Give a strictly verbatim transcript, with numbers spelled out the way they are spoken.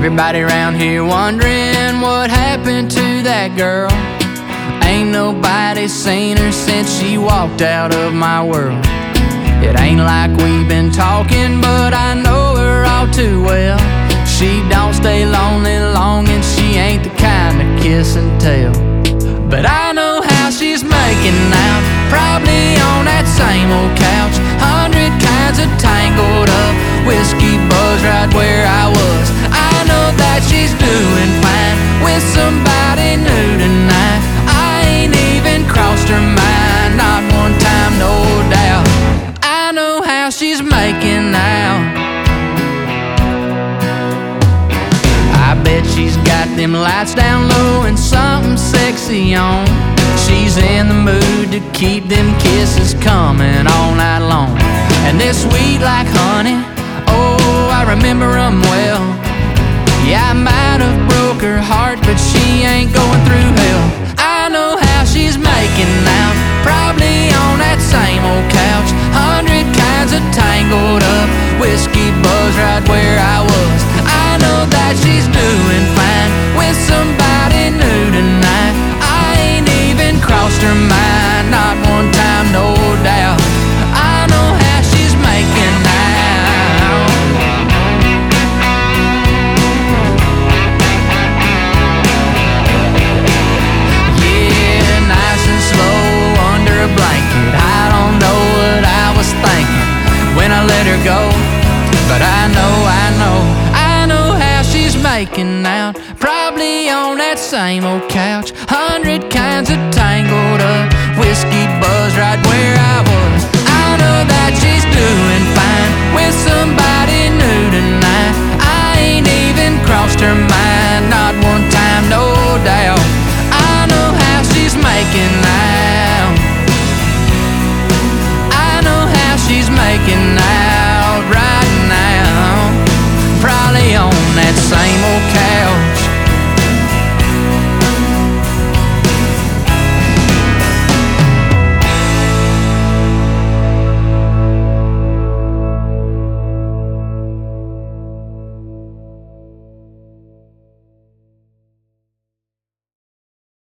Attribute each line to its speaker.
Speaker 1: Everybody around here wondering what happened to that girl. Ain't nobody seen her since she walked out of my world. It ain't like we've been talking, but I know her all too well. She don't stay lonely long, and she ain't the kind to kiss and tell. But I know how she's making out, probably on that same old couch. Hundred kinds of tangled up, whiskey buzz right where I was. I know that she's doing fine with somebody new tonight. I ain't even crossed her mind, not one time, no doubt. I know how she's making out. I bet she's got them lights down low and something sexy on. She's in the mood to keep them kisses coming all night long. And they're sweet like honey, oh, I remember them well. Yeah, I might have broke her heart, but she ain't going through hell. I know how she's making out, probably on that same old couch. Hundred kinds of tangled up, whiskey buzz right where I was. I know that she's doing fine with somebody new tonight. I ain't even crossed her mind, not one time, no doubt. I know how she's making out. Yeah, nice and slow under a blanket. I don't know what I was thinking when I let her go, but I know, I know, I know how she's making out, probably on that same old couch. Hundred kinds of tangled up, whiskey buzz right